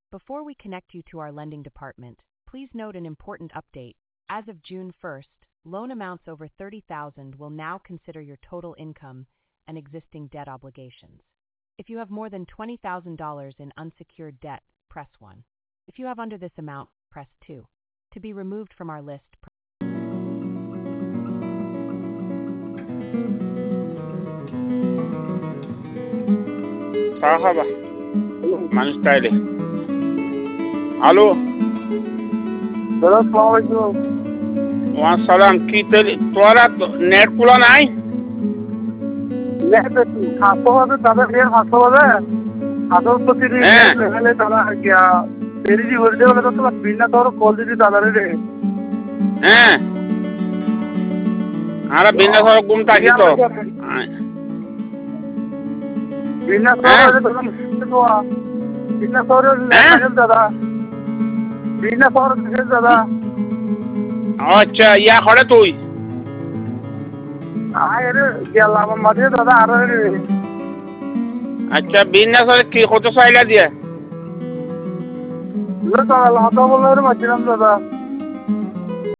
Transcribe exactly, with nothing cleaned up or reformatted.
Before we connect you to our lending department, please note an important update. As of June first, loan amounts over thirty thousand dollars will now consider your total income and existing debt obligations. If you have more than twenty thousand dollars in unsecured debt, press one. If you have under this amount, press two. To be removed from our list, press Marhaba. মানুষ তাইলে hello আসসালামাইকুম। ওয়াসালাম কি তেলি তোরা net খোলা নাই net হাসপাতালে তাদের নেট হাসপাতালে হাসপাতালে লেভেলে তারা গিয়া দেরি করে দেওয়া তো তোমার বিনা তোর কল দিতে তাদের রে হ্যাঁ আরে বিনা সর ঘুম থাকি তো বিনা সর তো বিনা সর লেভেল দাদা বিনা সর লেভেল দাদা আচ্ছা ইয়া করে তুই আরে গেলাম মাঝে দাদা আর আচ্ছা বিনা সর কি কত চাইলা দিয়ে দাদা কথা বলার মাঝিলাম দাদা